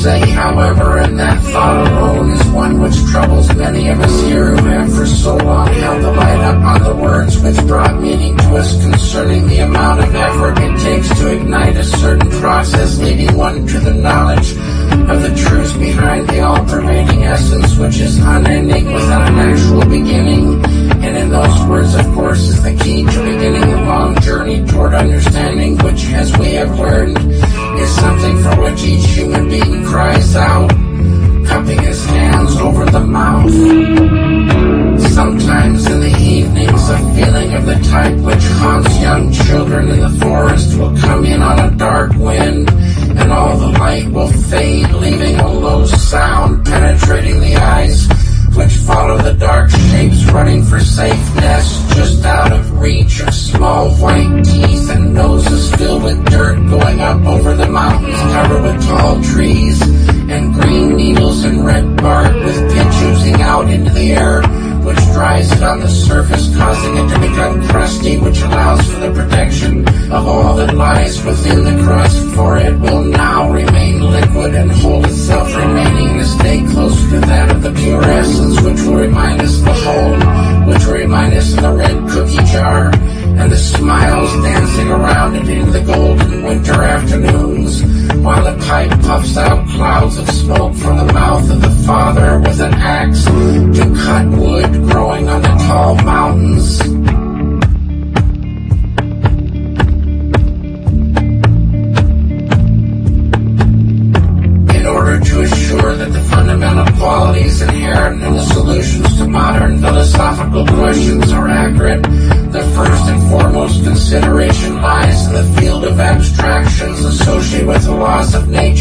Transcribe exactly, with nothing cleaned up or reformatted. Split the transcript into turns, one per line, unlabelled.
say, however, and that thought alone is one which troubles many of us here who have for so long held the light up on the words which brought meaning to us concerning the amount of effort it takes to ignite a certain process leading one to the knowledge of the truth behind the all-pervading essence which is unending without an actual beginning. And in those words, of course, is the key to beginning a long journey toward understanding, which, as we have learned, is something for which each human being cries out, cupping his hands over the mouth. Sometimes in the evenings, a feeling of the type which haunts young children in the forest will come in on a dark wind, and all the light will fade, leaving a low sound penetrating the eyes, which follow the dark shapes running for safe nests just out of reach of small white teeth and noses filled with dirt going up over the mountains covered with tall trees and green needles and red bark with pitch oozing out into the air, which dries it on the surface, causing it to become crusty, which allows for the protection of all that lies within the crust, for it will now remain liquid and hold itself remaining in a state closer to that of the pure essence, which will remind us of the home, which will remind us of the red cookie jar, and the smiles dancing around it in the golden winter afternoons, while the pipe puffs out clouds of smoke from the mouth of the father with an axe to cut wood growing on the tall mountains. In order to assure that the fundamental qualities inherent in the solutions to modern philosophical questions are accurate, the first and foremost consideration lies in the field of abstractions associated with the laws of nature.